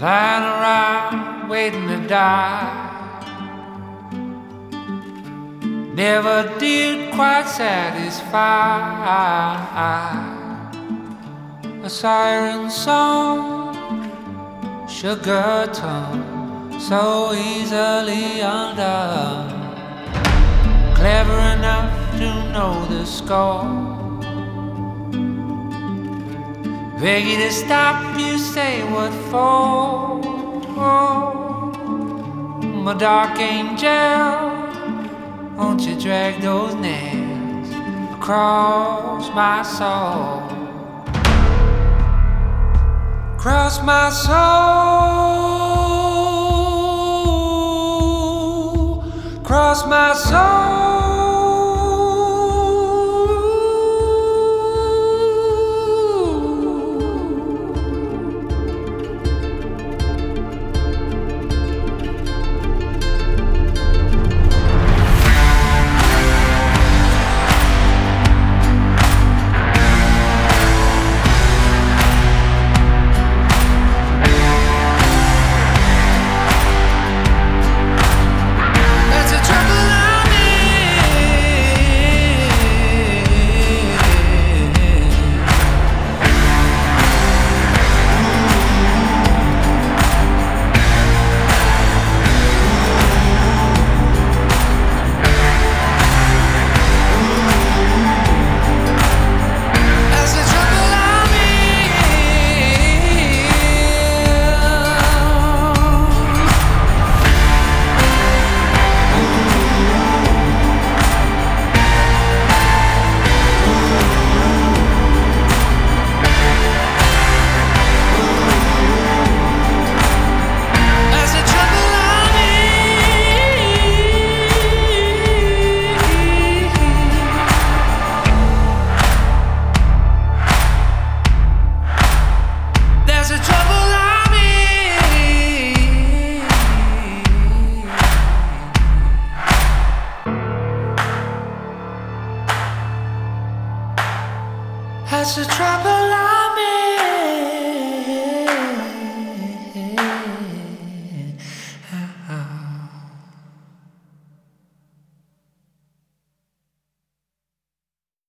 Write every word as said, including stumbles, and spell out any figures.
lying around waiting to die. Never did quite satisfy. A siren song, sugar tongue, so easily undone. Clever enough to know the score. Beg you to stop, you say what for? My dark angel, won't you drag those nails across my soul? Across my soul, across my soul. That's the trouble.